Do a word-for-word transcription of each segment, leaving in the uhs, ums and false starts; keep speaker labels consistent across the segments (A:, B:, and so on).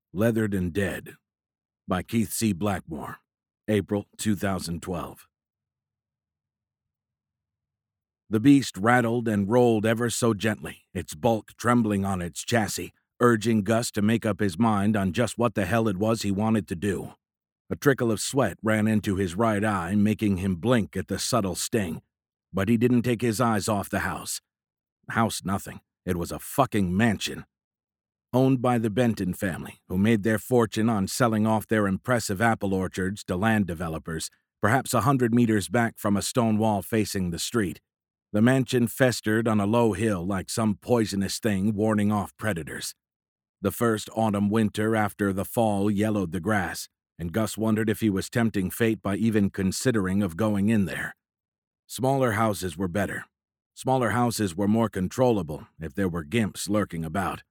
A: Leathered and Dead by Keith C. Blackmore, April two thousand twelve. The beast rattled and rolled ever so gently, its bulk trembling on its chassis, urging Gus to make up his mind on just what the hell it was he wanted to do. A trickle of sweat ran into his right eye, making him blink at the subtle sting, but he didn't take his eyes off the house. House nothing. It was a fucking mansion. Owned by the Benton family, who made their fortune on selling off their impressive apple orchards to land developers, perhaps a hundred meters back from a stone wall facing the street. The mansion festered on a low hill like some poisonous thing warning off predators. The first autumn winter after the fall yellowed the grass, and Gus wondered if he was tempting fate by even considering of going in there. Smaller houses were better. Smaller houses were more controllable if there were gimps lurking about.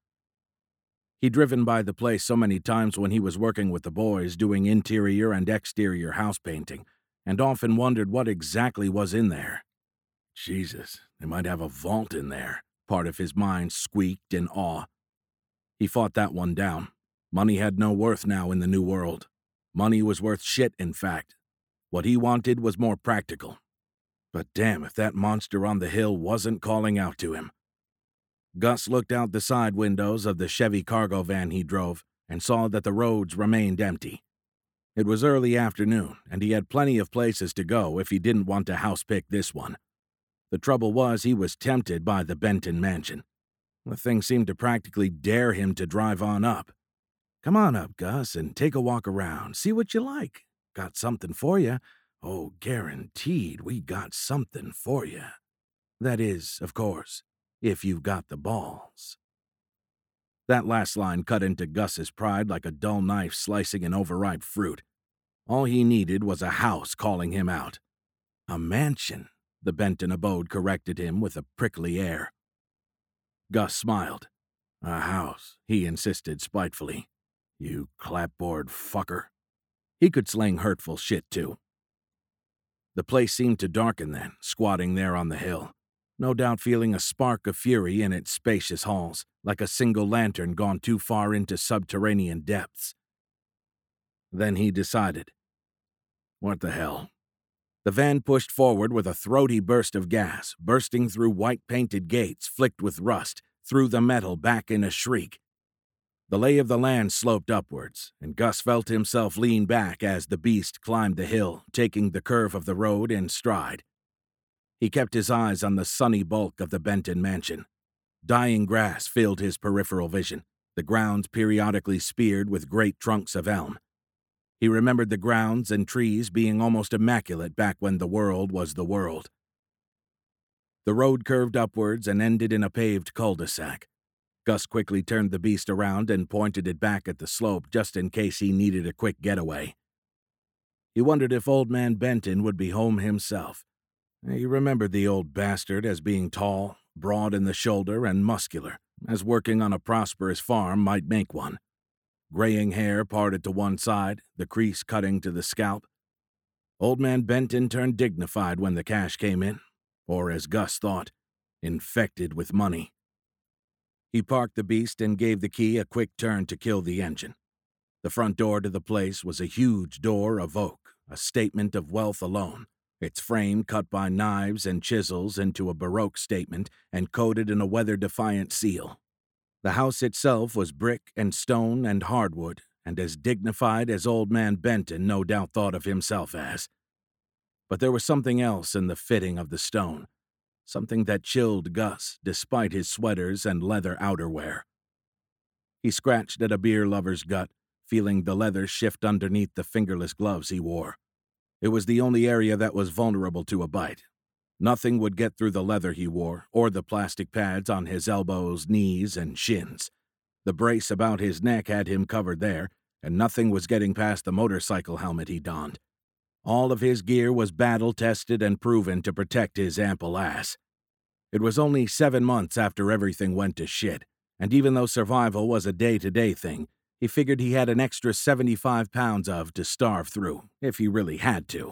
A: He'd driven by the place so many times when he was working with the boys doing interior and exterior house painting, and often wondered what exactly was in there. Jesus, they might have a vault in there, part of his mind squeaked in awe. He fought that one down. Money had no worth now in the new world. Money was worth shit, in fact. What he wanted was more practical. But damn if that monster on the hill wasn't calling out to him. Gus looked out the side windows of the Chevy cargo van he drove and saw that the roads remained empty. It was early afternoon, and he had plenty of places to go if he didn't want to house-pick this one. The trouble was he was tempted by the Benton mansion. The thing seemed to practically dare him to drive on up. "Come on up, Gus, and take a walk around. See what you like. Got something for you. Oh, guaranteed we got something for you. That is, of course, if you've got the balls." That last line cut into Gus's pride like a dull knife slicing an overripe fruit. All he needed was a house calling him out. A mansion, the Benton abode corrected him with a prickly air. Gus smiled. "A house," he insisted spitefully. "You clapboard fucker." He could sling hurtful shit, too. The place seemed to darken then, squatting there on the hill, no doubt feeling a spark of fury in its spacious halls, like a single lantern gone too far into subterranean depths. Then he decided. What the hell? The van pushed forward with a throaty burst of gas, bursting through white-painted gates flicked with rust, through the metal back in a shriek. The lay of the land sloped upwards, and Gus felt himself lean back as the beast climbed the hill, taking the curve of the road in stride. He kept his eyes on the sunny bulk of the Benton mansion. Dying grass filled his peripheral vision, the grounds periodically speared with great trunks of elm. He remembered the grounds and trees being almost immaculate back when the world was the world. The road curved upwards and ended in a paved cul-de-sac. Gus quickly turned the beast around and pointed it back at the slope just in case he needed a quick getaway. He wondered if Old Man Benton would be home himself. He remembered the old bastard as being tall, broad in the shoulder, and muscular, as working on a prosperous farm might make one. Graying hair parted to one side, the crease cutting to the scalp. Old Man Benton turned dignified when the cash came in, or as Gus thought, infected with money. He parked the beast and gave the key a quick turn to kill the engine. The front door to the place was a huge door of oak, a statement of wealth alone, its frame cut by knives and chisels into a Baroque statement and coated in a weather-defiant seal. The house itself was brick and stone and hardwood, and as dignified as Old Man Benton no doubt thought of himself as. But there was something else in the fitting of the stone, something that chilled Gus despite his sweaters and leather outerwear. He scratched at a beer lover's gut, feeling the leather shift underneath the fingerless gloves he wore. It was the only area that was vulnerable to a bite. Nothing would get through the leather he wore, or the plastic pads on his elbows, knees, and shins. The brace about his neck had him covered there, and nothing was getting past the motorcycle helmet he donned. All of his gear was battle-tested and proven to protect his ample ass. It was only seven months after everything went to shit, and even though survival was a day-to-day thing, he figured he had an extra seventy-five pounds of to starve through, if he really had to.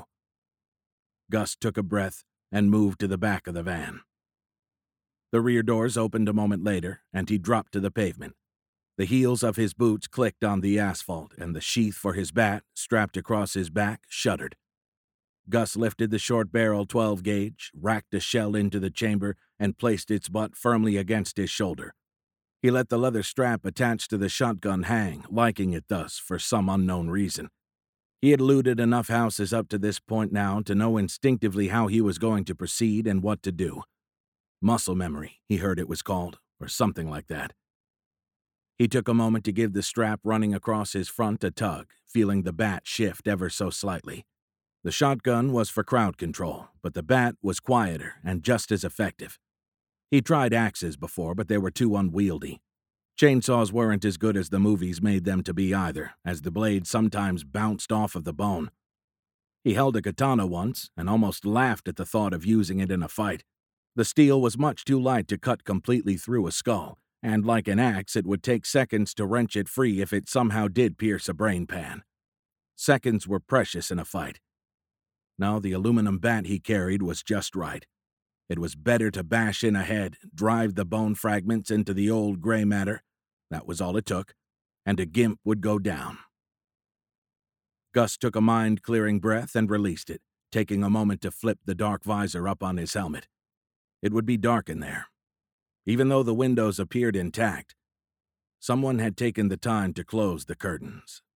A: Gus took a breath and moved to the back of the van. The rear doors opened a moment later, and he dropped to the pavement. The heels of his boots clicked on the asphalt, and the sheath for his bat, strapped across his back, shuddered. Gus lifted the short-barrel twelve-gauge, racked a shell into the chamber, and placed its butt firmly against his shoulder. He let the leather strap attached to the shotgun hang, liking it thus for some unknown reason. He had looted enough houses up to this point now to know instinctively how he was going to proceed and what to do. Muscle memory, he heard it was called, or something like that. He took a moment to give the strap running across his front a tug, feeling the bat shift ever so slightly. The shotgun was for crowd control, but the bat was quieter and just as effective. He tried axes before, but they were too unwieldy. Chainsaws weren't as good as the movies made them to be either, as the blade sometimes bounced off of the bone. He held a katana once and almost laughed at the thought of using it in a fight. The steel was much too light to cut completely through a skull, and like an axe, it would take seconds to wrench it free if it somehow did pierce a brain pan. Seconds were precious in a fight. Now the aluminum bat he carried was just right. It was better to bash in ahead, drive the bone fragments into the old gray matter. That was all it took, and a gimp would go down. Gus took a mind-clearing breath and released it, taking a moment to flip the dark visor up on his helmet. It would be dark in there. Even though the windows appeared intact, someone had taken the time to close the curtains.